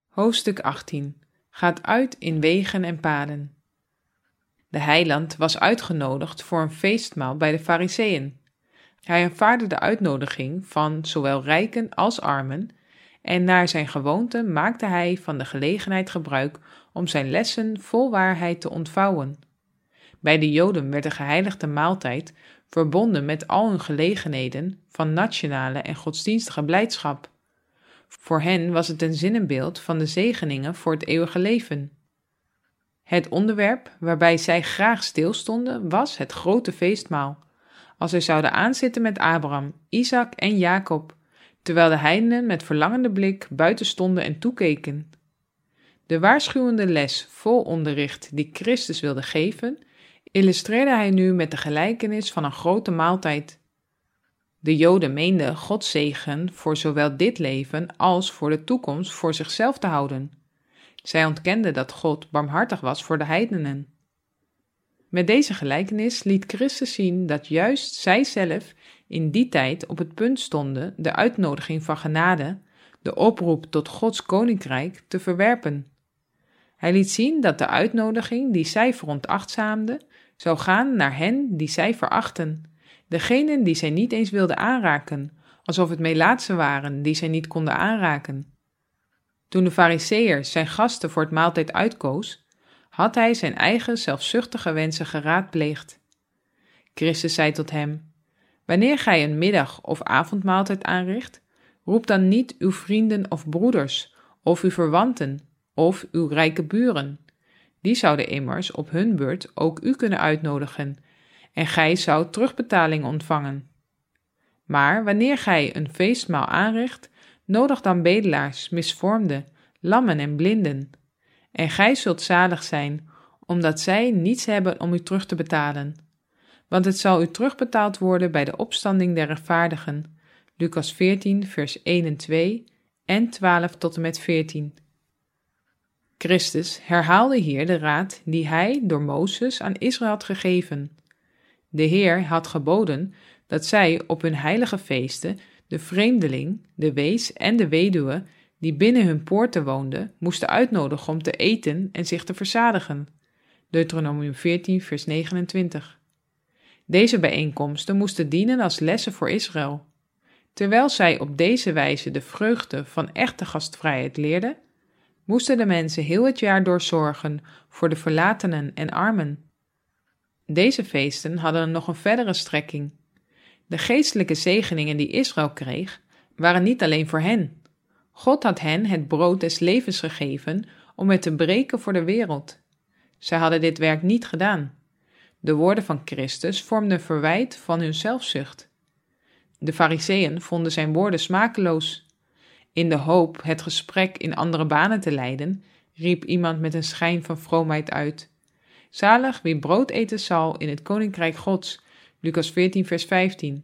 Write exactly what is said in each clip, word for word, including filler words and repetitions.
Hoofdstuk achttien gaat uit in wegen en paden. De heiland was uitgenodigd voor een feestmaal bij de Farizeeën. Hij aanvaardde de uitnodiging van zowel rijken als armen en naar zijn gewoonte maakte hij van de gelegenheid gebruik om zijn lessen vol waarheid te ontvouwen. Bij de Joden werd de geheiligde maaltijd verbonden met al hun gelegenheden van nationale en godsdienstige blijdschap. Voor hen was het een zinnenbeeld van de zegeningen voor het eeuwige leven. Het onderwerp waarbij zij graag stilstonden was het grote feestmaal, als zij zouden aanzitten met Abraham, Isaac en Jacob, terwijl de heidenen met verlangende blik buiten stonden en toekeken. De waarschuwende les vol onderricht die Christus wilde geven, illustreerde hij nu met de gelijkenis van een grote maaltijd. De Joden meenden Gods zegen voor zowel dit leven als voor de toekomst voor zichzelf te houden. Zij ontkenden dat God barmhartig was voor de heidenen. Met deze gelijkenis liet Christus zien dat juist zij zelf in die tijd op het punt stonden de uitnodiging van genade, de oproep tot Gods koninkrijk, te verwerpen. Hij liet zien dat de uitnodiging die zij veronachtzaamden, zou gaan naar hen die zij verachten, degenen die zij niet eens wilden aanraken, alsof het melaatsen waren die zij niet konden aanraken. Toen de Farizeeër zijn gasten voor het maaltijd uitkoos, had hij zijn eigen zelfzuchtige wensen geraadpleegd. Christus zei tot hem: wanneer gij een middag- of avondmaaltijd aanricht, roep dan niet uw vrienden of broeders, of uw verwanten, of uw rijke buren. Die zouden immers op hun beurt ook u kunnen uitnodigen, en gij zoudt terugbetaling ontvangen. Maar wanneer gij een feestmaal aanricht, nodig dan bedelaars, misvormden, lammen en blinden. En gij zult zalig zijn, omdat zij niets hebben om u terug te betalen. Want het zal u terugbetaald worden bij de opstanding der rechtvaardigen. Lucas veertien, vers één en twee en twaalf tot en met veertien. Christus herhaalde hier de raad die hij door Mozes aan Israël had gegeven. De Heer had geboden dat zij op hun heilige feesten de vreemdeling, de wees en de weduwe die binnen hun poorten woonden, moesten uitnodigen om te eten en zich te verzadigen. Deuteronomium veertien, vers negenentwintig. Deze bijeenkomsten moesten dienen als lessen voor Israël. Terwijl zij op deze wijze de vreugde van echte gastvrijheid leerden, moesten de mensen heel het jaar door zorgen voor de verlatenen en armen. Deze feesten hadden nog een verdere strekking. De geestelijke zegeningen die Israël kreeg, waren niet alleen voor hen. God had hen het brood des levens gegeven om het te breken voor de wereld. Zij hadden dit werk niet gedaan. De woorden van Christus vormden een verwijt van hun zelfzucht. De Farizeeën vonden zijn woorden smakeloos. In de hoop het gesprek in andere banen te leiden, riep iemand met een schijn van vroomheid uit: zalig wie brood eten zal in het koninkrijk Gods, Lucas veertien, vers vijftien.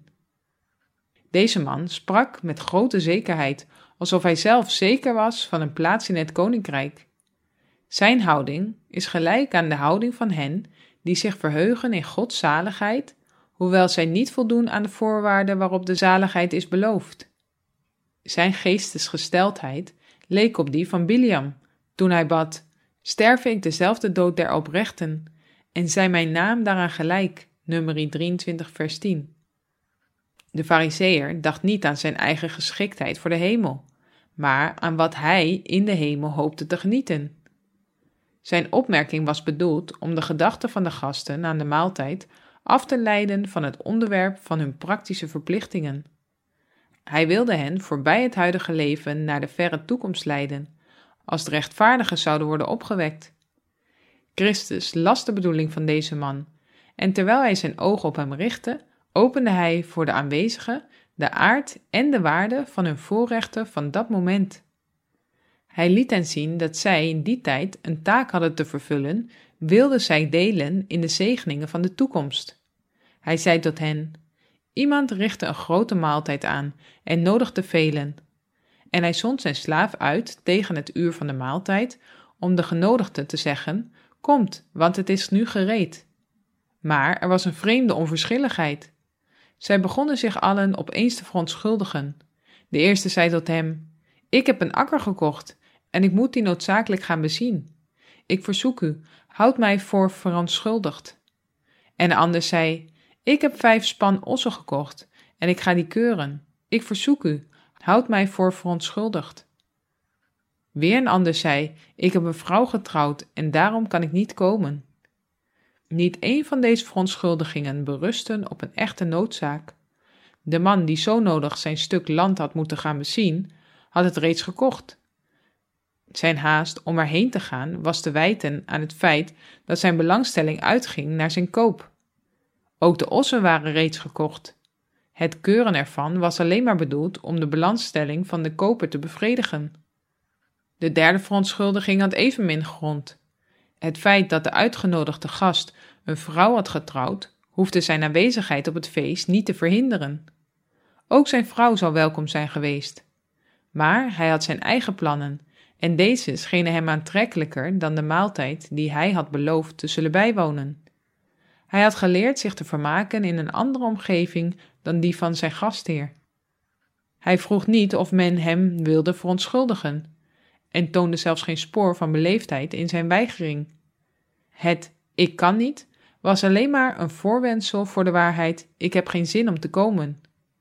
Deze man sprak met grote zekerheid, alsof hij zelf zeker was van een plaats in het koninkrijk. Zijn houding is gelijk aan de houding van hen die zich verheugen in Gods zaligheid, hoewel zij niet voldoen aan de voorwaarden waarop de zaligheid is beloofd. Zijn geestesgesteldheid leek op die van Biliam, toen hij bad: sterve ik dezelfde dood der oprechten, en zij mijn naam daaraan gelijk, Numeri drieëntwintig, vers tien. De Farizeeër dacht niet aan zijn eigen geschiktheid voor de hemel, maar aan wat hij in de hemel hoopte te genieten. Zijn opmerking was bedoeld om de gedachten van de gasten aan de maaltijd af te leiden van het onderwerp van hun praktische verplichtingen. Hij wilde hen voorbij het huidige leven naar de verre toekomst leiden, als de rechtvaardigen zouden worden opgewekt. Christus las de bedoeling van deze man, en terwijl hij zijn ogen op hem richtte, opende hij voor de aanwezigen de aard en de waarde van hun voorrechten van dat moment. Hij liet hen zien dat zij in die tijd een taak hadden te vervullen, wilden zij delen in de zegeningen van de toekomst. Hij zei tot hen: iemand richtte een grote maaltijd aan en nodigde velen. En hij zond zijn slaaf uit tegen het uur van de maaltijd om de genodigden te zeggen: komt, want het is nu gereed. Maar er was een vreemde onverschilligheid. Zij begonnen zich allen opeens te verontschuldigen. De eerste zei tot hem: ik heb een akker gekocht en ik moet die noodzakelijk gaan bezien. Ik verzoek u, houd mij voor verontschuldigd. En de ander zei, ik heb vijf span ossen gekocht en ik ga die keuren. Ik verzoek u, houd mij voor verontschuldigd. Weer een ander zei, ik heb een vrouw getrouwd en daarom kan ik niet komen. Niet één van deze verontschuldigingen berusten op een echte noodzaak. De man die zo nodig zijn stuk land had moeten gaan bezien, had het reeds gekocht. Zijn haast om erheen te gaan was te wijten aan het feit dat zijn belangstelling uitging naar zijn koop. Ook de ossen waren reeds gekocht. Het keuren ervan was alleen maar bedoeld om de belangstelling van de koper te bevredigen. De derde verontschuldiging had evenmin grond. Het feit dat de uitgenodigde gast een vrouw had getrouwd, hoefde zijn aanwezigheid op het feest niet te verhinderen. Ook zijn vrouw zou welkom zijn geweest. Maar hij had zijn eigen plannen en deze schenen hem aantrekkelijker dan de maaltijd die hij had beloofd te zullen bijwonen. Hij had geleerd zich te vermaken in een andere omgeving dan die van zijn gastheer. Hij vroeg niet of men hem wilde verontschuldigen en toonde zelfs geen spoor van beleefdheid in zijn weigering. Het ik kan niet was alleen maar een voorwendsel voor de waarheid ik heb geen zin om te komen.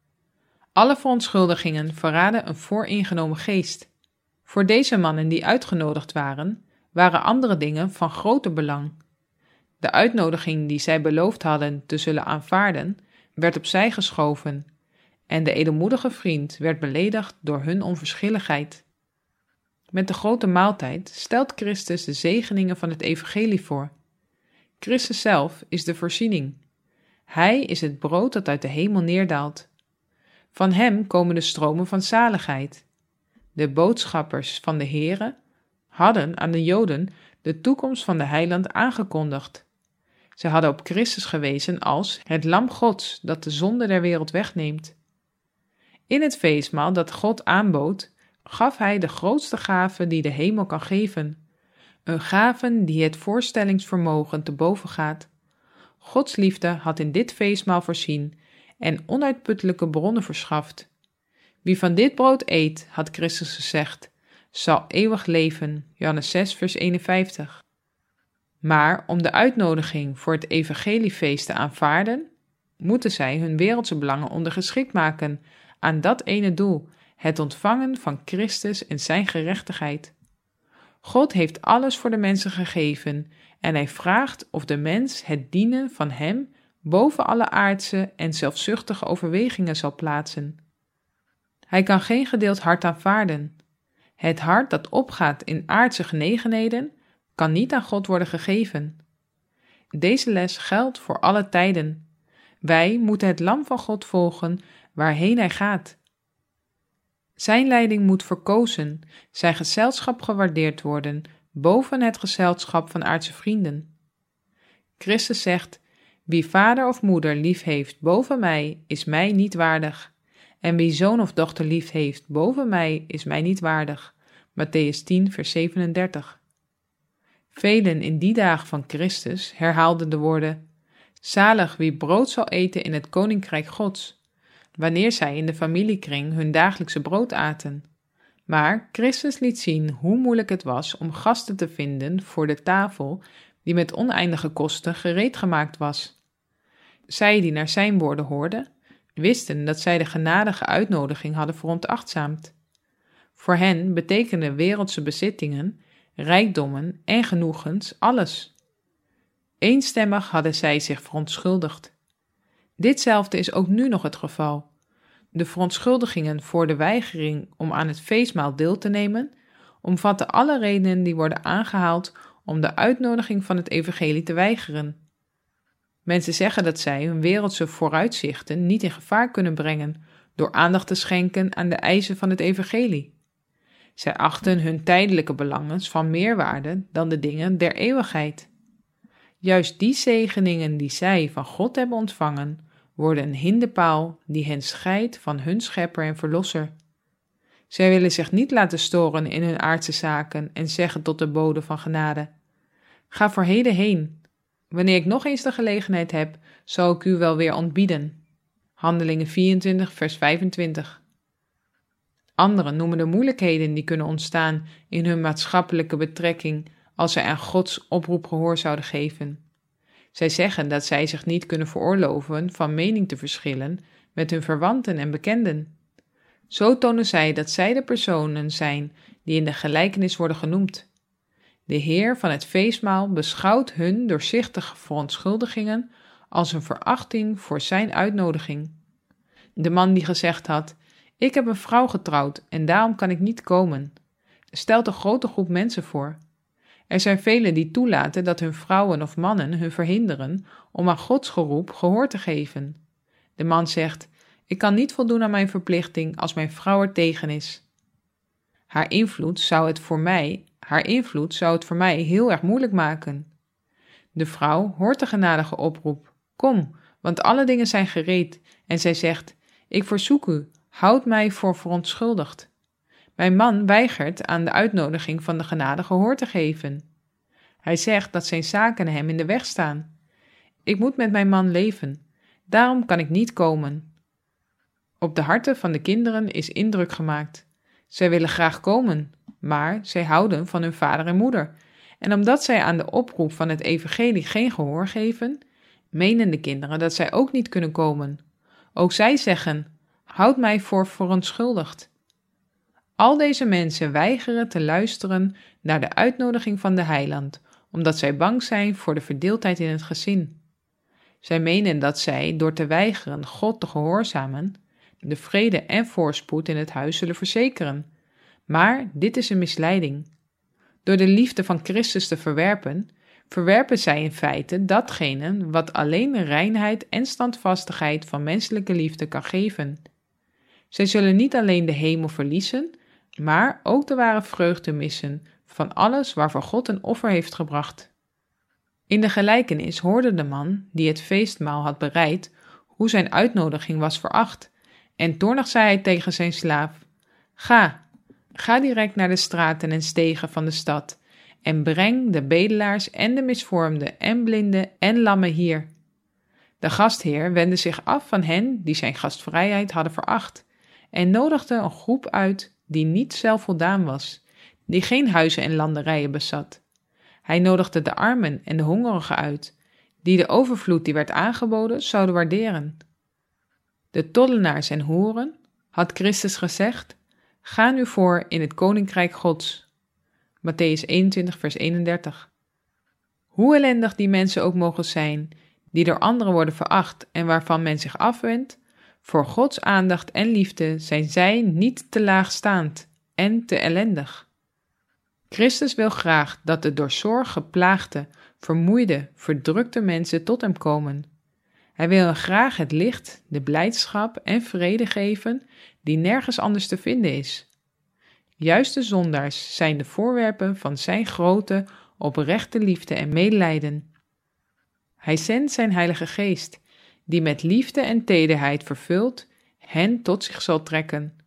Alle verontschuldigingen verraden een vooringenomen geest. Voor deze mannen die uitgenodigd waren, waren andere dingen van groter belang. De uitnodiging die zij beloofd hadden te zullen aanvaarden, werd opzij geschoven en de edelmoedige vriend werd beledigd door hun onverschilligheid. Met de grote maaltijd stelt Christus de zegeningen van het evangelie voor. Christus zelf is de voorziening. Hij is het brood dat uit de hemel neerdaalt. Van hem komen de stromen van zaligheid. De boodschappers van de Here hadden aan de Joden de toekomst van de heiland aangekondigd. Ze hadden op Christus gewezen als het lam Gods dat de zonde der wereld wegneemt. In het feestmaal dat God aanbood, gaf hij de grootste gave die de hemel kan geven. Een gave die het voorstellingsvermogen te boven gaat. Gods liefde had in dit feestmaal voorzien en onuitputtelijke bronnen verschaft. Wie van dit brood eet, had Christus gezegd, zal eeuwig leven. Johannes zes, vers eenenvijftig. Maar om de uitnodiging voor het evangeliefeest te aanvaarden, moeten zij hun wereldse belangen ondergeschikt maken aan dat ene doel, het ontvangen van Christus en zijn gerechtigheid. God heeft alles voor de mensen gegeven en hij vraagt of de mens het dienen van hem boven alle aardse en zelfzuchtige overwegingen zal plaatsen. Hij kan geen gedeeld hart aanvaarden. Het hart dat opgaat in aardse genegenheden kan niet aan God worden gegeven. Deze les geldt voor alle tijden. Wij moeten het lam van God volgen waarheen hij gaat. Zijn leiding moet verkozen, zijn gezelschap gewaardeerd worden boven het gezelschap van aardse vrienden. Christus zegt, wie vader of moeder lief heeft boven mij, is mij niet waardig. En wie zoon of dochter lief heeft boven mij, is mij niet waardig. Mattheüs tien, vers zevenendertig. Velen in die dagen van Christus herhaalden de woorden, zalig wie brood zal eten in het koninkrijk Gods, wanneer zij in de familiekring hun dagelijkse brood aten. Maar Christus liet zien hoe moeilijk het was om gasten te vinden voor de tafel die met oneindige kosten gereed gemaakt was. Zij die naar zijn woorden hoorden, wisten dat zij de genadige uitnodiging hadden veronachtzaamd. Voor hen betekenden wereldse bezittingen, rijkdommen en genoegens alles. Eenstemmig hadden zij zich verontschuldigd. Ditzelfde is ook nu nog het geval. De verontschuldigingen voor de weigering om aan het feestmaal deel te nemen, omvatten alle redenen die worden aangehaald om de uitnodiging van het evangelie te weigeren. Mensen zeggen dat zij hun wereldse vooruitzichten niet in gevaar kunnen brengen door aandacht te schenken aan de eisen van het evangelie. Zij achten hun tijdelijke belangen van meer waarde dan de dingen der eeuwigheid. Juist die zegeningen die zij van God hebben ontvangen, worden een hinderpaal die hen scheidt van hun schepper en verlosser. Zij willen zich niet laten storen in hun aardse zaken en zeggen tot de bode van genade, ga voor heden heen. Wanneer ik nog eens de gelegenheid heb, zal ik u wel weer ontbieden. Handelingen vierentwintig, vers vijfentwintig. Anderen noemen de moeilijkheden die kunnen ontstaan in hun maatschappelijke betrekking als zij aan Gods oproep gehoor zouden geven. Zij zeggen dat zij zich niet kunnen veroorloven van mening te verschillen met hun verwanten en bekenden. Zo tonen zij dat zij de personen zijn die in de gelijkenis worden genoemd. De Heer van het feestmaal beschouwt hun doorzichtige verontschuldigingen als een verachting voor zijn uitnodiging. De man die gezegd had: ik heb een vrouw getrouwd en daarom kan ik niet komen, stelt een grote groep mensen voor. Er zijn velen die toelaten dat hun vrouwen of mannen hun verhinderen om aan Gods geroep gehoor te geven. De man zegt: ik kan niet voldoen aan mijn verplichting als mijn vrouw er tegen is. Haar invloed zou het voor mij, haar invloed zou het voor mij heel erg moeilijk maken. De vrouw hoort de genadige oproep: kom, want alle dingen zijn gereed, en zij zegt: ik verzoek u, houd mij voor verontschuldigd. Mijn man weigert aan de uitnodiging van de genade gehoor te geven. Hij zegt dat zijn zaken hem in de weg staan. Ik moet met mijn man leven, daarom kan ik niet komen. Op de harten van de kinderen is indruk gemaakt. Zij willen graag komen, maar zij houden van hun vader en moeder. En omdat zij aan de oproep van het evangelie geen gehoor geven, menen de kinderen dat zij ook niet kunnen komen. Ook zij zeggen: houd mij voor verontschuldigd. Al deze mensen weigeren te luisteren naar de uitnodiging van de Heiland, omdat zij bang zijn voor de verdeeldheid in het gezin. Zij menen dat zij, door te weigeren God te gehoorzamen, de vrede en voorspoed in het huis zullen verzekeren. Maar dit is een misleiding. Door de liefde van Christus te verwerpen, verwerpen zij in feite datgene wat alleen de reinheid en standvastigheid van menselijke liefde kan geven. Zij zullen niet alleen de hemel verliezen, maar ook de ware vreugde missen van alles waarvoor God een offer heeft gebracht. In de gelijkenis hoorde de man die het feestmaal had bereid hoe zijn uitnodiging was veracht, en toornig zei hij tegen zijn slaaf: Ga, ga direct naar de straten en stegen van de stad en breng de bedelaars en de misvormden en blinden en lammen hier. De gastheer wendde zich af van hen die zijn gastvrijheid hadden veracht en nodigde een groep uit die niet zelfvoldaan was, die geen huizen en landerijen bezat. Hij nodigde de armen en de hongerigen uit, die de overvloed die werd aangeboden zouden waarderen. De tollenaars en hoeren, had Christus gezegd, ga nu voor in het koninkrijk Gods. Matthäus eenentwintig vers eenendertig. Hoe ellendig die mensen ook mogen zijn, die door anderen worden veracht en waarvan men zich afwendt, voor Gods aandacht en liefde zijn zij niet te laagstaand en te ellendig. Christus wil graag dat de door zorg geplaagde, vermoeide, verdrukte mensen tot hem komen. Hij wil hen graag het licht, de blijdschap en vrede geven die nergens anders te vinden is. Juist de zondaars zijn de voorwerpen van zijn grote, oprechte liefde en medelijden. Hij zendt zijn Heilige Geest, die met liefde en tederheid vervuld hen tot zich zal trekken.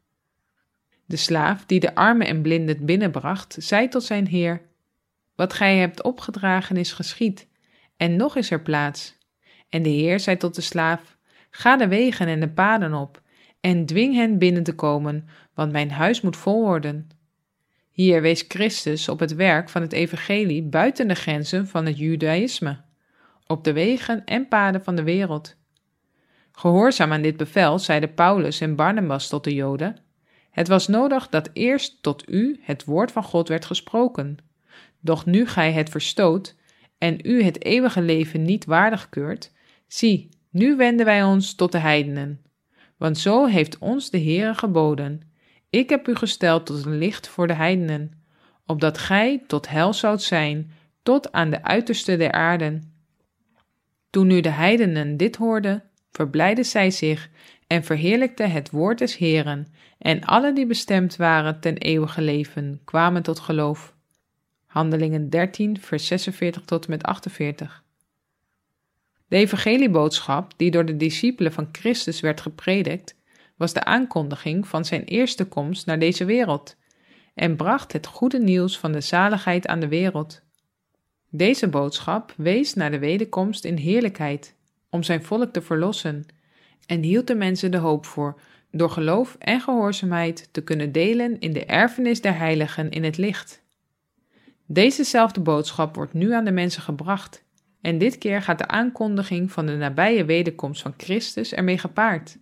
De slaaf die de armen en blinden binnenbracht, zei tot zijn heer: Wat gij hebt opgedragen is geschied, en nog is er plaats. En de heer zei tot de slaaf: Ga de wegen en de paden op, en dwing hen binnen te komen, want mijn huis moet vol worden. Hier wees Christus op het werk van het evangelie buiten de grenzen van het judaïsme, op de wegen en paden van de wereld. Gehoorzaam aan dit bevel zeiden Paulus en Barnabas tot de Joden: Het was nodig dat eerst tot u het woord van God werd gesproken. Doch nu gij het verstoot en u het eeuwige leven niet waardig keurt, zie, nu wenden wij ons tot de heidenen. Want zo heeft ons de Heere geboden: Ik heb u gesteld tot een licht voor de heidenen, opdat gij tot heil zoudt zijn, tot aan de uiterste der aarden. Toen nu de heidenen dit hoorden, verblijden zij zich en verheerlijkten het woord des Heeren, en alle die bestemd waren ten eeuwige leven, kwamen tot geloof. Handelingen dertien, vers zesenveertig tot en met achtenveertig. De evangelieboodschap, die door de discipelen van Christus werd gepredikt, was de aankondiging van zijn eerste komst naar deze wereld en bracht het goede nieuws van de zaligheid aan de wereld. Deze boodschap wees naar de wederkomst in heerlijkheid, om zijn volk te verlossen, en hield de mensen de hoop voor door geloof en gehoorzaamheid te kunnen delen in de erfenis der heiligen in het licht. Dezezelfde boodschap wordt nu aan de mensen gebracht en dit keer gaat de aankondiging van de nabije wederkomst van Christus ermee gepaard.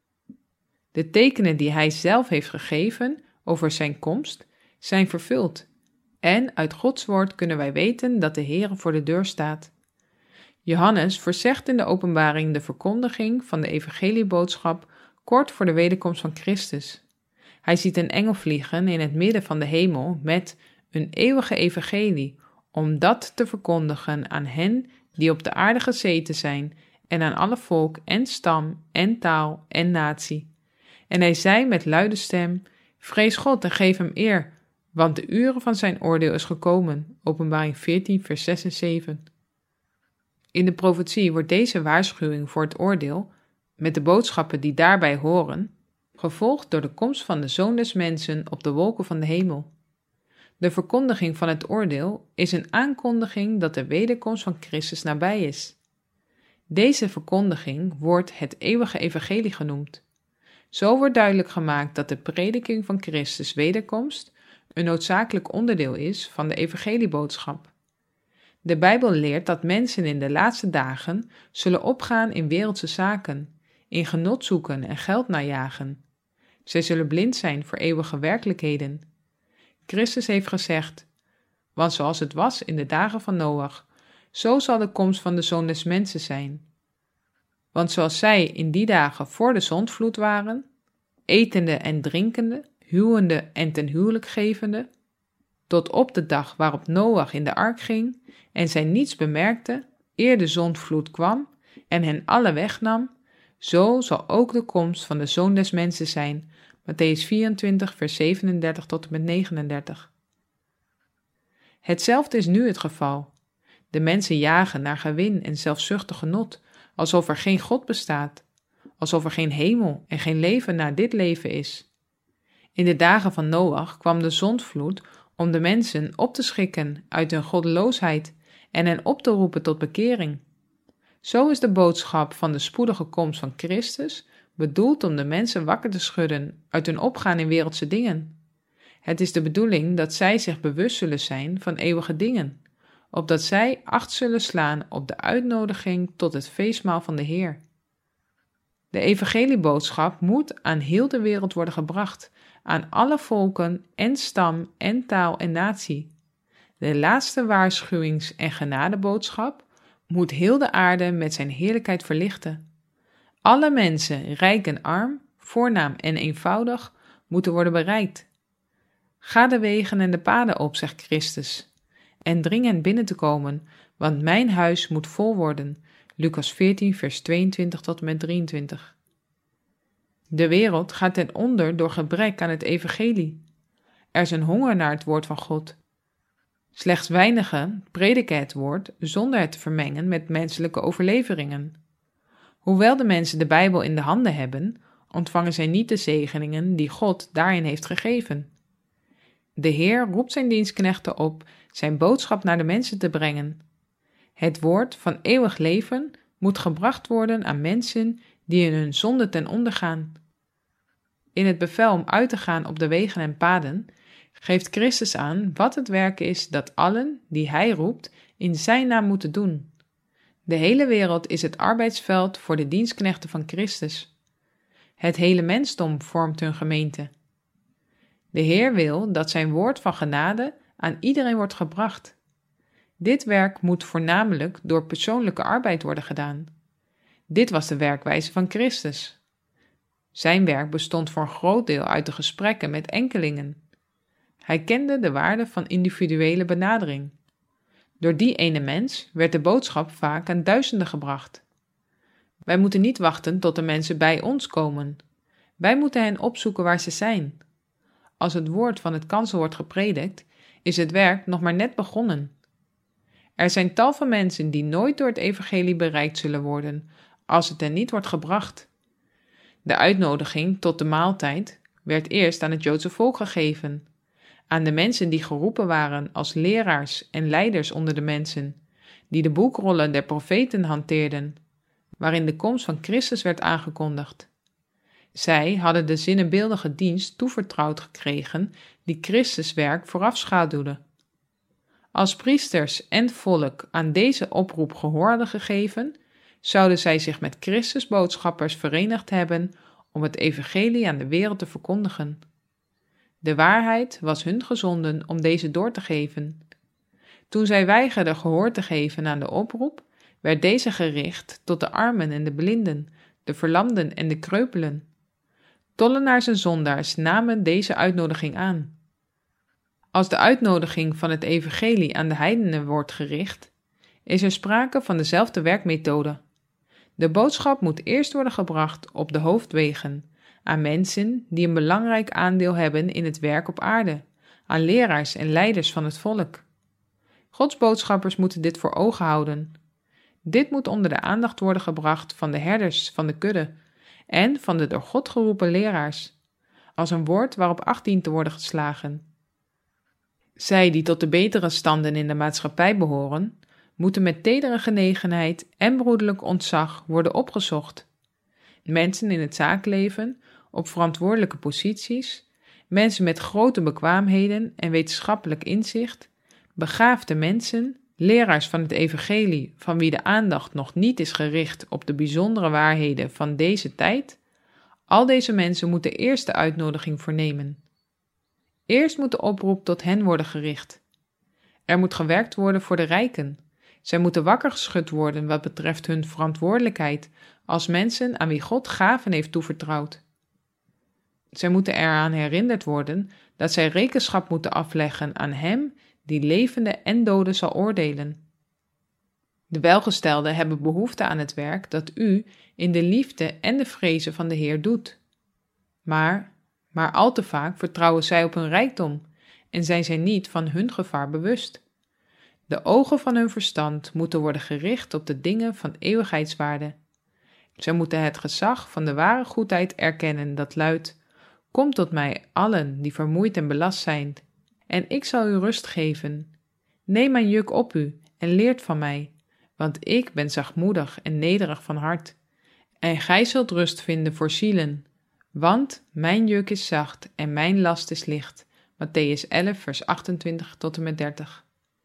De tekenen die hij zelf heeft gegeven over zijn komst zijn vervuld en uit Gods woord kunnen wij weten dat de Heere voor de deur staat. Johannes voorzegt in de openbaring de verkondiging van de evangelieboodschap kort voor de wederkomst van Christus. Hij ziet een engel vliegen in het midden van de hemel met een eeuwige evangelie, om dat te verkondigen aan hen die op de aarde gezeten zijn en aan alle volk en stam en taal en natie. En hij zei met luide stem, vrees God en geef hem eer, want de uren van zijn oordeel is gekomen. Openbaring veertien vers zes en zeven. In de profetie wordt deze waarschuwing voor het oordeel, met de boodschappen die daarbij horen, gevolgd door de komst van de Zoon des Mensen op de wolken van de hemel. De verkondiging van het oordeel is een aankondiging dat de wederkomst van Christus nabij is. Deze verkondiging wordt het eeuwige evangelie genoemd. Zo wordt duidelijk gemaakt dat de prediking van Christus' wederkomst een noodzakelijk onderdeel is van de evangelieboodschap. De Bijbel leert dat mensen in de laatste dagen zullen opgaan in wereldse zaken, in genot zoeken en geld najagen. Zij zullen blind zijn voor eeuwige werkelijkheden. Christus heeft gezegd, want zoals het was in de dagen van Noach, zo zal de komst van de Zoon des Mensen zijn. Want zoals zij in die dagen voor de zondvloed waren, etende en drinkende, huwende en ten huwelijk gevende, tot op de dag waarop Noach in de ark ging en zij niets bemerkte, eer de zondvloed kwam en hen alle wegnam, zo zal ook de komst van de Zoon des Mensen zijn. Mattheüs vierentwintig vers zevenendertig tot en met negenendertig. Hetzelfde is nu het geval. De mensen jagen naar gewin en zelfzuchtig genot, alsof er geen God bestaat, alsof er geen hemel en geen leven na dit leven is. In de dagen van Noach kwam de zondvloed om de mensen op te schrikken uit hun goddeloosheid en hen op te roepen tot bekering. Zo is de boodschap van de spoedige komst van Christus bedoeld om de mensen wakker te schudden uit hun opgaan in wereldse dingen. Het is de bedoeling dat zij zich bewust zullen zijn van eeuwige dingen, opdat zij acht zullen slaan op de uitnodiging tot het feestmaal van de Heer. De evangelieboodschap moet aan heel de wereld worden gebracht, aan alle volken en stam en taal en natie. De laatste waarschuwings- en genadeboodschap moet heel de aarde met zijn heerlijkheid verlichten. Alle mensen, rijk en arm, voornaam en eenvoudig, moeten worden bereikt. Ga de wegen en de paden op, zegt Christus, en dring hen binnen te komen, want mijn huis moet vol worden. Lucas veertien vers tweeëntwintig tot en met drieëntwintig. De wereld gaat ten onder door gebrek aan het evangelie. Er is een honger naar het woord van God. Slechts weinigen prediken het woord zonder het te vermengen met menselijke overleveringen. Hoewel de mensen de Bijbel in de handen hebben, ontvangen zij niet de zegeningen die God daarin heeft gegeven. De Heer roept zijn dienstknechten op zijn boodschap naar de mensen te brengen. Het woord van eeuwig leven moet gebracht worden aan mensen die in hun zonde ten onder gaan. In het bevel om uit te gaan op de wegen en paden geeft Christus aan wat het werk is dat allen die hij roept in zijn naam moeten doen. De hele wereld is het arbeidsveld voor de dienstknechten van Christus. Het hele mensdom vormt hun gemeente. De Heer wil dat zijn woord van genade aan iedereen wordt gebracht. Dit werk moet voornamelijk door persoonlijke arbeid worden gedaan. Dit was de werkwijze van Christus. Zijn werk bestond voor een groot deel uit de gesprekken met enkelingen. Hij kende de waarde van individuele benadering. Door die ene mens werd de boodschap vaak aan duizenden gebracht. Wij moeten niet wachten tot de mensen bij ons komen. Wij moeten hen opzoeken waar ze zijn. Als het woord van het kansel wordt gepredikt, is het werk nog maar net begonnen. Er zijn tal van mensen die nooit door het evangelie bereikt zullen worden, als het hen niet wordt gebracht. De uitnodiging tot de maaltijd werd eerst aan het Joodse volk gegeven, aan de mensen die geroepen waren als leraars en leiders onder de mensen, die de boekrollen der profeten hanteerden, waarin de komst van Christus werd aangekondigd. Zij hadden de zinnebeeldige dienst toevertrouwd gekregen die Christus werk voorafschaduwde. Als priesters en volk aan deze oproep gehoor hadden gegeven, zouden zij zich met Christus boodschappers verenigd hebben om het evangelie aan de wereld te verkondigen. De waarheid was hun gezonden om deze door te geven. Toen zij weigerden gehoor te geven aan de oproep, werd deze gericht tot de armen en de blinden, de verlamden en de kreupelen. Tollenaars en zondaars namen deze uitnodiging aan. Als de uitnodiging van het evangelie aan de heidenen wordt gericht, is er sprake van dezelfde werkmethode. De boodschap moet eerst worden gebracht op de hoofdwegen, aan mensen die een belangrijk aandeel hebben in het werk op aarde, aan leraars en leiders van het volk. Gods boodschappers moeten dit voor ogen houden. Dit moet onder de aandacht worden gebracht van de herders van de kudde en van de door God geroepen leraars, als een woord waarop acht dient te worden geslagen. Zij die tot de betere standen in de maatschappij behoren, moeten met tedere genegenheid en broederlijk ontzag worden opgezocht. Mensen in het zaakleven, op verantwoordelijke posities, mensen met grote bekwaamheden en wetenschappelijk inzicht, begaafde mensen, leraars van het evangelie van wie de aandacht nog niet is gericht op de bijzondere waarheden van deze tijd, al deze mensen moeten eerst de uitnodiging vernemen. Eerst moet de oproep tot hen worden gericht. Er moet gewerkt worden voor de rijken. Zij moeten wakker geschud worden wat betreft hun verantwoordelijkheid als mensen aan wie God gaven heeft toevertrouwd. Zij moeten eraan herinnerd worden dat zij rekenschap moeten afleggen aan Hem die levenden en doden zal oordelen. De welgestelden hebben behoefte aan het werk dat u in de liefde en de vrezen van de Heer doet. Maar, maar al te vaak vertrouwen zij op hun rijkdom en zijn zij niet van hun gevaar bewust. De ogen van hun verstand moeten worden gericht op de dingen van eeuwigheidswaarde. Zij moeten het gezag van de ware goedheid erkennen dat luidt: kom tot mij allen die vermoeid en belast zijn, en ik zal u rust geven. Neem mijn juk op u en leert van mij, want ik ben zachtmoedig en nederig van hart. En gij zult rust vinden voor zielen, want mijn juk is zacht en mijn last is licht. Mattheüs elf, vers achtentwintig tot en met dertig.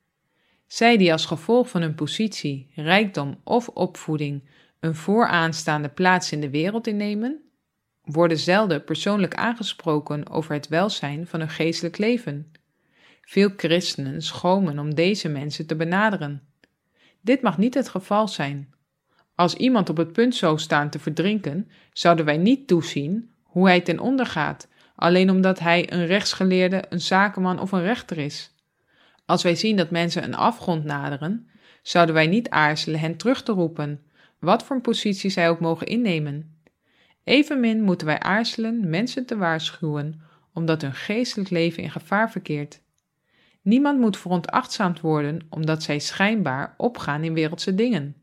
Zij die als gevolg van hun positie, rijkdom of opvoeding een vooraanstaande plaats in de wereld innemen, worden zelden persoonlijk aangesproken over het welzijn van hun geestelijk leven. Veel christenen schromen om deze mensen te benaderen. Dit mag niet het geval zijn. Als iemand op het punt zou staan te verdrinken, zouden wij niet toezien hoe hij ten onder gaat, alleen omdat hij een rechtsgeleerde, een zakenman of een rechter is. Als wij zien dat mensen een afgrond naderen, zouden wij niet aarzelen hen terug te roepen, wat voor een positie zij ook mogen innemen. Evenmin moeten wij aarzelen mensen te waarschuwen, omdat hun geestelijk leven in gevaar verkeert. Niemand moet veronachtzaamd worden, omdat zij schijnbaar opgaan in wereldse dingen.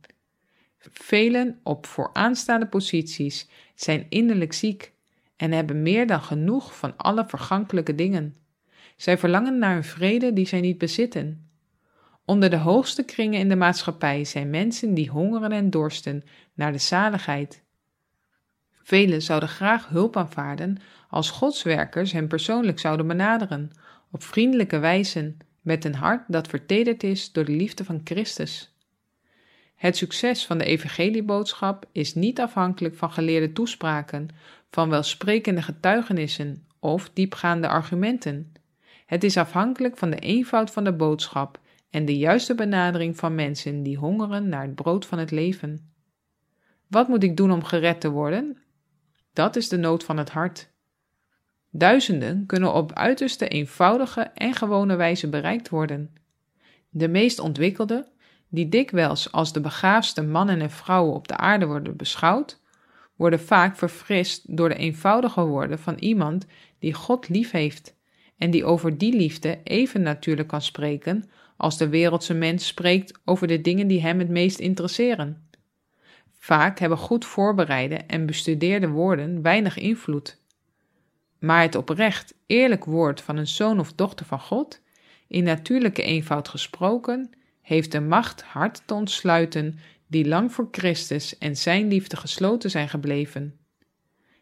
Velen op vooraanstaande posities zijn innerlijk ziek en hebben meer dan genoeg van alle vergankelijke dingen. Zij verlangen naar een vrede die zij niet bezitten. Onder de hoogste kringen in de maatschappij zijn mensen die hongeren en dorsten naar de zaligheid. Velen zouden graag hulp aanvaarden als godswerkers hen persoonlijk zouden benaderen, op vriendelijke wijze, met een hart dat vertederd is door de liefde van Christus. Het succes van de evangelieboodschap is niet afhankelijk van geleerde toespraken, van welsprekende getuigenissen of diepgaande argumenten. Het is afhankelijk van de eenvoud van de boodschap en de juiste benadering van mensen die hongeren naar het brood van het leven. Wat moet ik doen om gered te worden? Dat is de nood van het hart. Duizenden kunnen op uiterste eenvoudige en gewone wijze bereikt worden. De meest ontwikkelde, die dikwijls als de begaafdste mannen en vrouwen op de aarde worden beschouwd, worden vaak verfrist door de eenvoudige woorden van iemand die God lief heeft en die over die liefde even natuurlijk kan spreken als de wereldse mens spreekt over de dingen die hem het meest interesseren. Vaak hebben goed voorbereide en bestudeerde woorden weinig invloed. Maar het oprecht, eerlijk woord van een zoon of dochter van God, in natuurlijke eenvoud gesproken, heeft de macht hart te ontsluiten die lang voor Christus en zijn liefde gesloten zijn gebleven.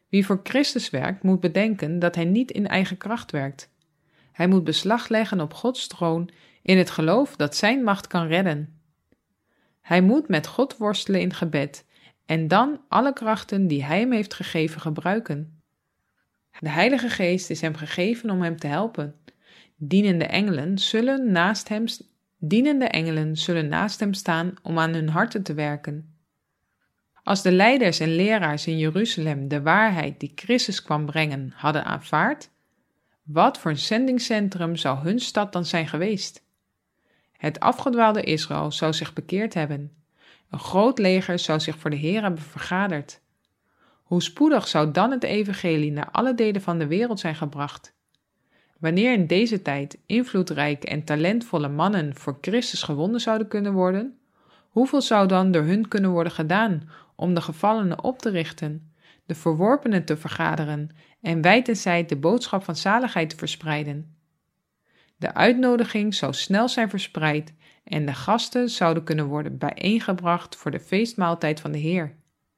Wie voor Christus werkt, moet bedenken dat hij niet in eigen kracht werkt. Hij moet beslag leggen op Gods troon in het geloof dat zijn macht kan redden. Hij moet met God worstelen in gebed en dan alle krachten die hij hem heeft gegeven gebruiken. De Heilige Geest is hem gegeven om hem te helpen. Dienende engelen zullen naast hem, dienende engelen zullen naast hem staan om aan hun harten te werken. Als de leiders en leraars in Jeruzalem de waarheid die Christus kwam brengen hadden aanvaard, wat voor een zendingscentrum zou hun stad dan zijn geweest? Het afgedwaalde Israël zou zich bekeerd hebben. Een groot leger zou zich voor de Heer hebben vergaderd. Hoe spoedig zou dan het evangelie naar alle delen van de wereld zijn gebracht? Wanneer in deze tijd invloedrijke en talentvolle mannen voor Christus gewonnen zouden kunnen worden, hoeveel zou dan door hun kunnen worden gedaan om de gevallenen op te richten, de verworpenen te vergaderen en wijd en zijd de boodschap van zaligheid te verspreiden? De uitnodiging zou snel zijn verspreid en de gasten zouden kunnen worden bijeengebracht voor de feestmaaltijd van de Heer.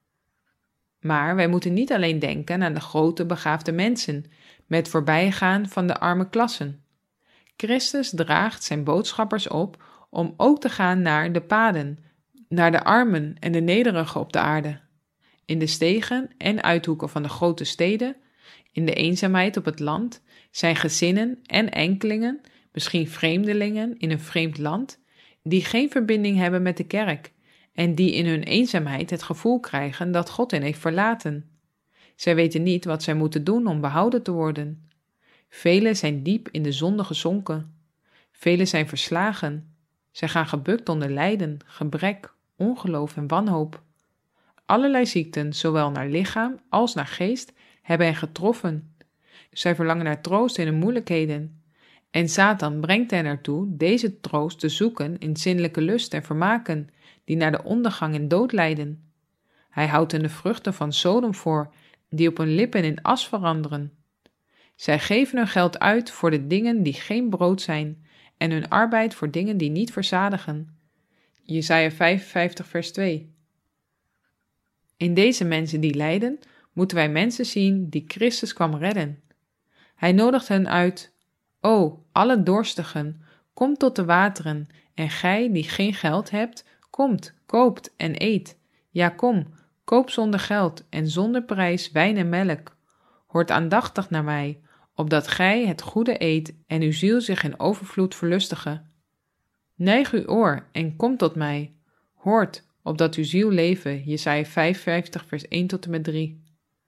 Maar wij moeten niet alleen denken aan de grote begaafde mensen, met voorbijgaan van de arme klassen. Christus draagt zijn boodschappers op om ook te gaan naar de paden, naar de armen en de nederigen op de aarde, in de stegen en uithoeken van de grote steden, in de eenzaamheid op het land, zijn gezinnen en enkelingen, misschien vreemdelingen in een vreemd land, die geen verbinding hebben met de kerk en die in hun eenzaamheid het gevoel krijgen dat God hen heeft verlaten. Zij weten niet wat zij moeten doen om behouden te worden. Velen zijn diep in de zonde gezonken. Velen zijn verslagen. Zij gaan gebukt onder lijden, gebrek, ongeloof en wanhoop. Allerlei ziekten, zowel naar lichaam als naar geest, hebben hen getroffen. Zij verlangen naar troost in hun moeilijkheden. En Satan brengt hen ertoe deze troost te zoeken in zinnelijke lust en vermaken, die naar de ondergang en dood leiden. Hij houdt hen de vruchten van Sodom voor, die op hun lippen in as veranderen. Zij geven hun geld uit voor de dingen die geen brood zijn, en hun arbeid voor dingen die niet verzadigen. Jesaja vijfenvijftig vers twee. In deze mensen die lijden, moeten wij mensen zien die Christus kwam redden. Hij nodigt hen uit: O, alle dorstigen, kom tot de wateren, en gij die geen geld hebt, komt, koopt en eet. Ja, kom, koop zonder geld en zonder prijs wijn en melk. Hoort aandachtig naar mij, opdat gij het goede eet en uw ziel zich in overvloed verlustige. Neig uw oor en kom tot mij. Hoort, opdat uw ziel leven. Jesaja vijfenvijftig vers één tot en met drie.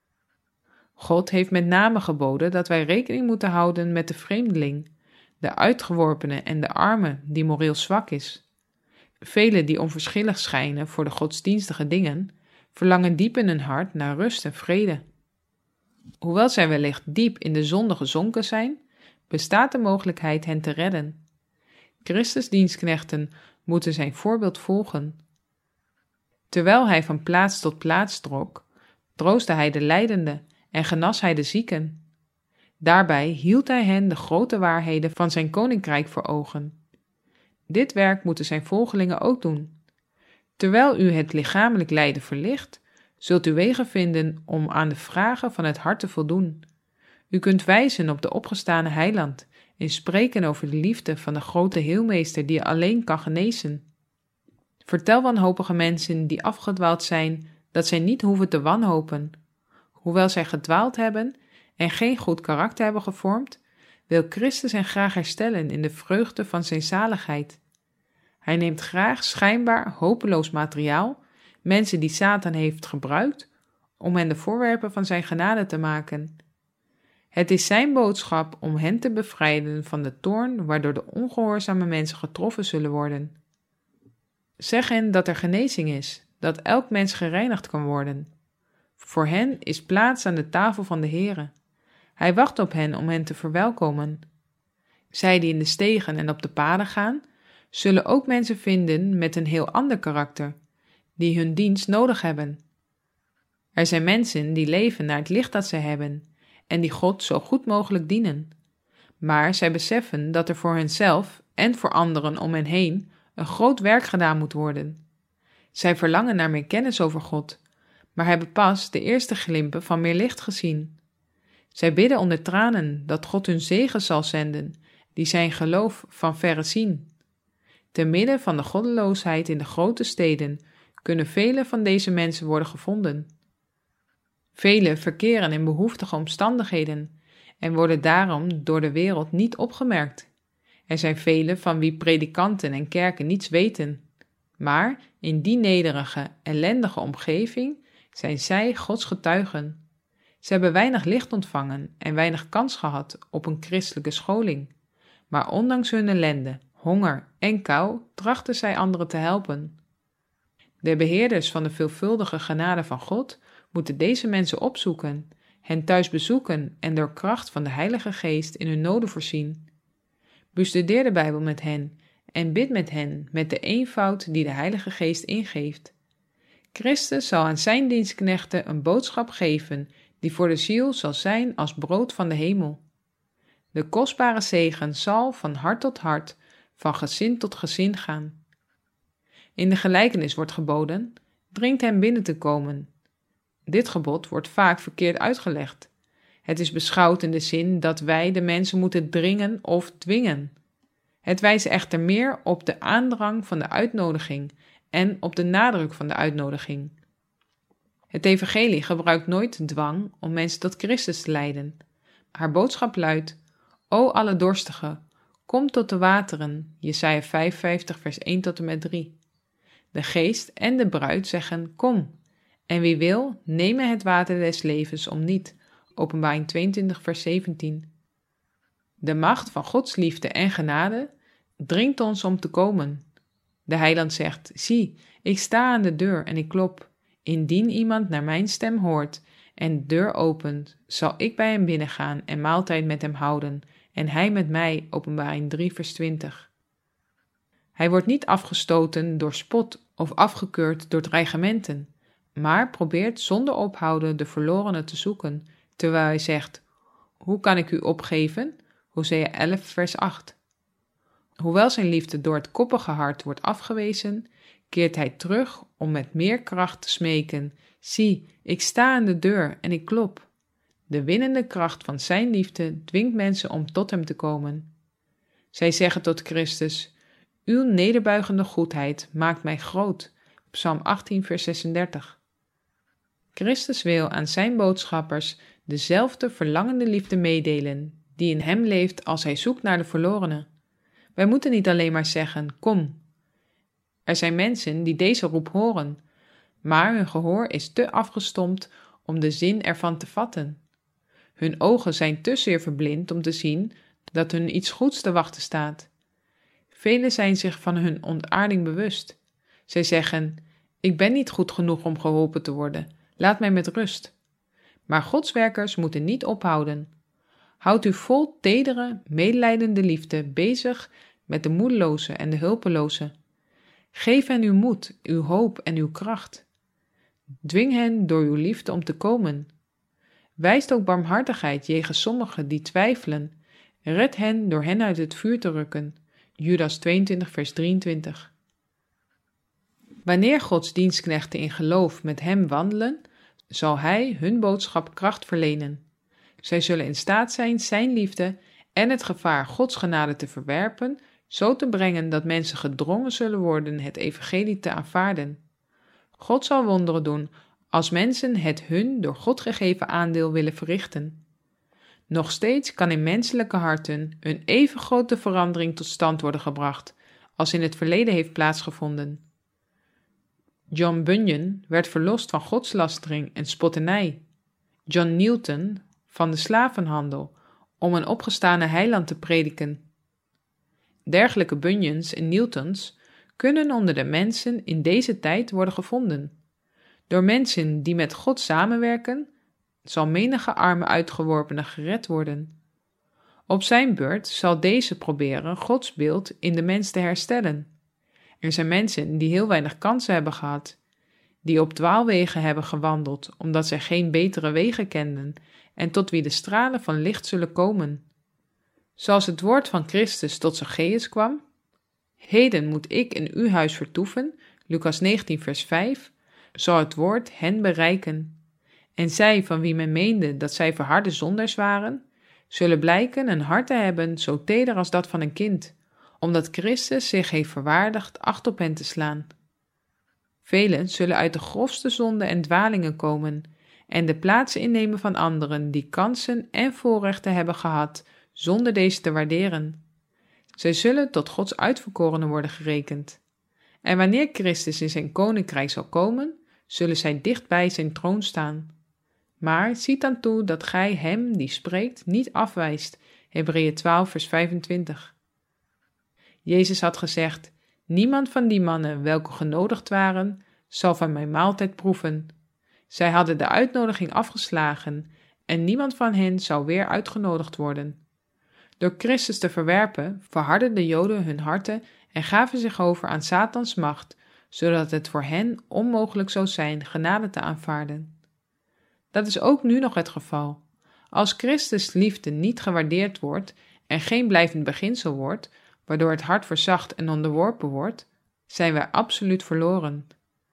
God heeft met name geboden dat wij rekening moeten houden met de vreemdeling, de uitgeworpene en de arme die moreel zwak is. Velen die onverschillig schijnen voor de godsdienstige dingen, verlangen diep in hun hart naar rust en vrede. Hoewel zij wellicht diep in de zonde gezonken zijn, bestaat de mogelijkheid hen te redden. Christus' dienstknechten moeten zijn voorbeeld volgen. Terwijl hij van plaats tot plaats trok, troostte hij de lijdenden en genas hij de zieken. Daarbij hield hij hen de grote waarheden van zijn koninkrijk voor ogen. Dit werk moeten zijn volgelingen ook doen. Terwijl u het lichamelijk lijden verlicht, zult u wegen vinden om aan de vragen van het hart te voldoen. U kunt wijzen op de opgestane heiland en spreken over de liefde van de grote heelmeester die alleen kan genezen. Vertel wanhopige mensen die afgedwaald zijn dat zij niet hoeven te wanhopen. Hoewel zij gedwaald hebben en geen goed karakter hebben gevormd, wil Christus hen graag herstellen in de vreugde van zijn zaligheid. Hij neemt graag schijnbaar hopeloos materiaal, mensen die Satan heeft gebruikt, om hen de voorwerpen van zijn genade te maken. Het is zijn boodschap om hen te bevrijden van de toorn waardoor de ongehoorzame mensen getroffen zullen worden. Zeg hen dat er genezing is, dat elk mens gereinigd kan worden. Voor hen is plaats aan de tafel van de Heere. Hij wacht op hen om hen te verwelkomen. Zij die in de stegen en op de paden gaan, zullen ook mensen vinden met een heel ander karakter, die hun dienst nodig hebben. Er zijn mensen die leven naar het licht dat zij hebben en die God zo goed mogelijk dienen. Maar zij beseffen dat er voor henzelf en voor anderen om hen heen een groot werk gedaan moet worden. Zij verlangen naar meer kennis over God, maar hebben pas de eerste glimpen van meer licht gezien. Zij bidden onder tranen dat God hun zegen zal zenden, die zijn geloof van verre zien. Te midden van de goddeloosheid in de grote steden kunnen vele van deze mensen worden gevonden. Velen verkeren in behoeftige omstandigheden en worden daarom door de wereld niet opgemerkt. Er zijn velen van wie predikanten en kerken niets weten, maar in die nederige, ellendige omgeving zijn zij Gods getuigen. Ze hebben weinig licht ontvangen en weinig kans gehad op een christelijke scholing, maar ondanks hun ellende, honger en kou trachten zij anderen te helpen. De beheerders van de veelvuldige genade van God moeten deze mensen opzoeken, hen thuis bezoeken en door kracht van de Heilige Geest in hun noden voorzien. Bestudeer de Bijbel met hen en bid met hen met de eenvoud die de Heilige Geest ingeeft. Christus zal aan zijn dienstknechten een boodschap geven die voor de ziel zal zijn als brood van de hemel. De kostbare zegen zal van hart tot hart, van gezin tot gezin gaan. In de gelijkenis wordt geboden, dringt hen binnen te komen. Dit gebod wordt vaak verkeerd uitgelegd. Het is beschouwd in de zin dat wij de mensen moeten dringen of dwingen. Het wijst echter meer op de aandrang van de uitnodiging en op de nadruk van de uitnodiging. Het evangelie gebruikt nooit dwang om mensen tot Christus te leiden. Haar boodschap luidt: O alle dorstigen, kom tot de wateren, Jesaja vijfenvijftig vers één tot en met drie. De geest en de bruid zeggen: kom, en wie wil, nemen het water des levens om niet, Openbaring tweeëntwintig vers zeventien. De macht van Gods liefde en genade dringt ons om te komen. De heiland zegt: zie, ik sta aan de deur en ik klop. Indien iemand naar mijn stem hoort en de deur opent, zal ik bij hem binnengaan en maaltijd met hem houden, en hij met mij, Openbaring drie vers twintig. Hij wordt niet afgestoten door spot of afgekeurd door dreigementen, maar probeert zonder ophouden de verlorenen te zoeken, terwijl hij zegt: hoe kan ik u opgeven? Hosea elf vers acht. Hoewel zijn liefde door het koppige hart wordt afgewezen, keert hij terug om met meer kracht te smeken: zie, ik sta aan de deur en ik klop. De winnende kracht van zijn liefde dwingt mensen om tot hem te komen. Zij zeggen tot Christus: uw nederbuigende goedheid maakt mij groot. Psalm achttien vers zesendertig. Christus wil aan zijn boodschappers dezelfde verlangende liefde meedelen die in hem leeft als hij zoekt naar de verlorenen. Wij moeten niet alleen maar zeggen: kom. Er zijn mensen die deze roep horen, maar hun gehoor is te afgestompt om de zin ervan te vatten. Hun ogen zijn te zeer verblind om te zien dat hun iets goeds te wachten staat. Velen zijn zich van hun ontaarding bewust. Zij zeggen: ik ben niet goed genoeg om geholpen te worden, laat mij met rust. Maar Gods werkers moeten niet ophouden. Houd u vol tedere, medelijdende liefde bezig met de moedelozen en de hulpelozen. Geef hen uw moed, uw hoop en uw kracht. Dwing hen door uw liefde om te komen. Wijst ook barmhartigheid jegens sommigen die twijfelen. Red hen door hen uit het vuur te rukken. Judas tweeëntwintig vers drieëntwintig. Wanneer Gods dienstknechten in geloof met hem wandelen, zal hij hun boodschap kracht verlenen. Zij zullen in staat zijn zijn liefde en het gevaar Gods genade te verwerpen, zo te brengen dat mensen gedrongen zullen worden het evangelie te aanvaarden. God zal wonderen doen als mensen het hun door God gegeven aandeel willen verrichten. Nog steeds kan in menselijke harten een even grote verandering tot stand worden gebracht als in het verleden heeft plaatsgevonden. John Bunyan werd verlost van godslastering en spotternij. John Newton van de slavenhandel om een opgestane heiland te prediken. Dergelijke Bunyans en Newtons kunnen onder de mensen in deze tijd worden gevonden. Door mensen die met God samenwerken, zal menige arme uitgeworpene gered worden. Op zijn beurt zal deze proberen Gods beeld in de mens te herstellen. Er zijn mensen die heel weinig kansen hebben gehad, die op dwaalwegen hebben gewandeld omdat zij geen betere wegen kenden en tot wie de stralen van licht zullen komen. Zoals het woord van Christus tot Zacchaeus kwam: heden moet ik in uw huis vertoeven, Lucas negentien vers vijf, zal het woord hen bereiken. En zij van wie men meende dat zij verharde zondaars waren, zullen blijken een hart te hebben zo teder als dat van een kind, omdat Christus zich heeft verwaardigd acht op hen te slaan. Velen zullen uit de grofste zonden en dwalingen komen en de plaats innemen van anderen die kansen en voorrechten hebben gehad zonder deze te waarderen. Zij zullen tot Gods uitverkorenen worden gerekend. En wanneer Christus in zijn koninkrijk zal komen, zullen zij dicht bij zijn troon staan. Maar ziet dan toe dat gij hem die spreekt niet afwijst. Hebreeën twaalf vers vijfentwintig. Jezus had gezegd, niemand van die mannen welke genodigd waren, zal van mijn maaltijd proeven. Zij hadden de uitnodiging afgeslagen en niemand van hen zou weer uitgenodigd worden. Door Christus te verwerpen, verhardden de Joden hun harten en gaven zich over aan Satans macht, zodat het voor hen onmogelijk zou zijn genade te aanvaarden. Dat is ook nu nog het geval. Als Christus liefde niet gewaardeerd wordt en geen blijvend beginsel wordt, waardoor het hart verzacht en onderworpen wordt, zijn wij absoluut verloren.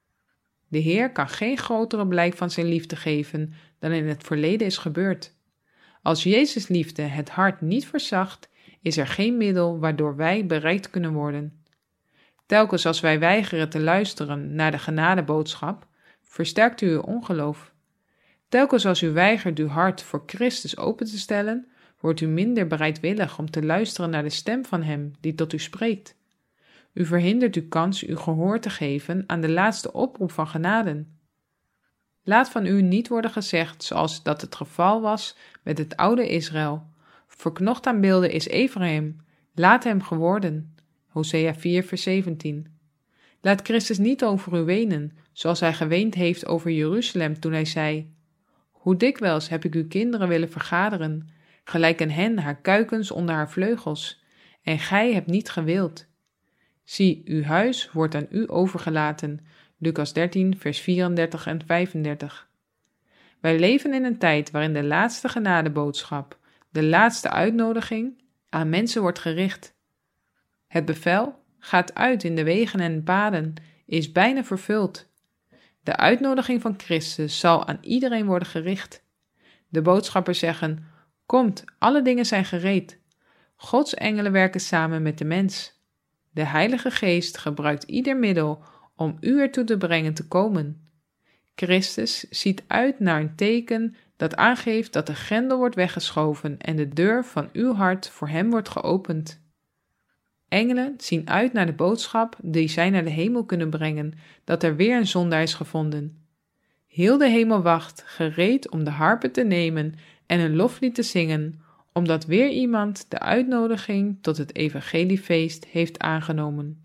De Heer kan geen grotere blijk van zijn liefde geven dan in het verleden is gebeurd. Als Jezus' liefde het hart niet verzacht, is er geen middel waardoor wij bereikt kunnen worden. Telkens als wij weigeren te luisteren naar de genadeboodschap, versterkt u uw ongeloof. Telkens als u weigert uw hart voor Christus open te stellen, wordt u minder bereidwillig om te luisteren naar de stem van Hem die tot u spreekt. U verhindert uw kans uw gehoor te geven aan de laatste oproep van genaden. Laat van u niet worden gezegd zoals dat het geval was met het oude Israël. Verknocht aan beelden is Ephraim, laat hem geworden. Hosea vier vers zeventien. Laat Christus niet over u wenen, zoals hij geweend heeft over Jeruzalem toen hij zei, hoe dikwijls heb ik uw kinderen willen vergaderen, gelijk een hen haar kuikens onder haar vleugels, en gij hebt niet gewild. Zie, uw huis wordt aan u overgelaten. Lucas dertien vers vierendertig en vijfendertig. Wij leven in een tijd waarin de laatste genadeboodschap, de laatste uitnodiging, aan mensen wordt gericht. Het bevel, gaat uit in de wegen en paden, is bijna vervuld. De uitnodiging van Christus zal aan iedereen worden gericht. De boodschappers zeggen, komt, alle dingen zijn gereed. Gods engelen werken samen met de mens. De Heilige Geest gebruikt ieder middel om u ertoe te brengen te komen. Christus ziet uit naar een teken dat aangeeft dat de grendel wordt weggeschoven en de deur van uw hart voor hem wordt geopend. Engelen zien uit naar de boodschap die zij naar de hemel kunnen brengen, dat er weer een zondaar is gevonden. Heel de hemel wacht, gereed om de harpen te nemen en een loflied te zingen, omdat weer iemand de uitnodiging tot het evangeliefeest heeft aangenomen.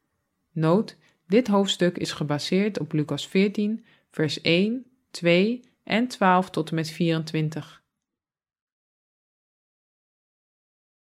Noot, dit hoofdstuk is gebaseerd op Lucas veertien, vers één, twee en twaalf tot en met vierentwintig.